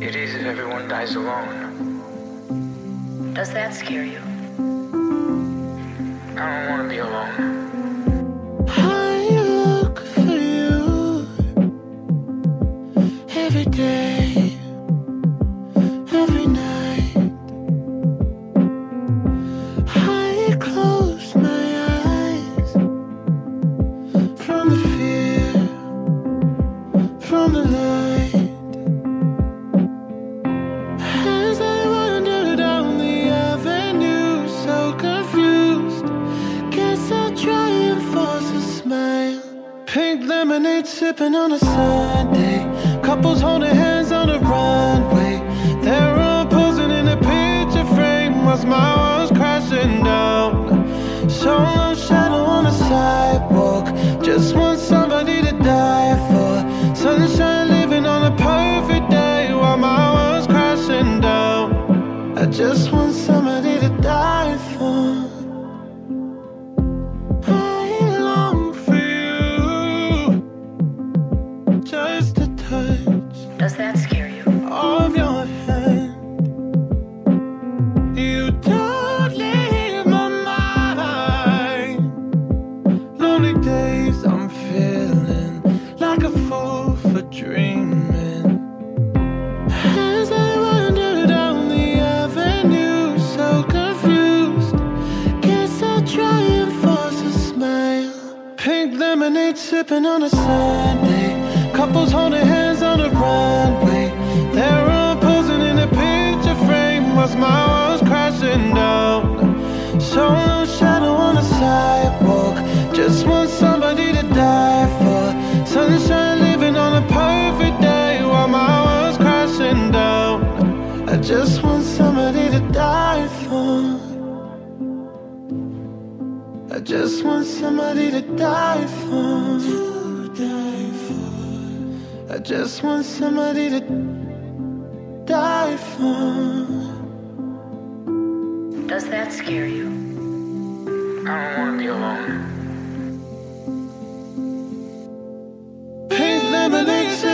It is if everyone dies alone. Does that scare you? I don't want to be alone. I look for you every day, every night. I close my eyes from the fear, from the light. As I wander down the avenue, so confused, guess I'll try and force a smile. Pink lemonade sipping on a Sunday, couples holding hands on the runway. They're all posing in a picture frame whilst my world's crashing down. Solo shadow on the sidewalk, just want somebody to die for. Sunshine living on a perfect day while my world's crashing down. I just want somebody to die for. I long for you, just a touch Does that scare you? of your hand. You don't leave my mind. Lonely days I'm feeling like a fool for dreaming. As I wander down the avenue, so confused, guess I'll try and force a smile. Pink lemonade sipping on a Sunday, couples holding hands on the runway. They're all posing in a picture frame whilst my world's crashing down. Solo shadow on the sidewalk, just want somebody to die for. Sunshine living on a perfect day while my world's crashing down. I just want somebody to die for. I just want somebody to die for. I just want somebody to die for. Does that scare you? I don't want to be alone. Pink lemonade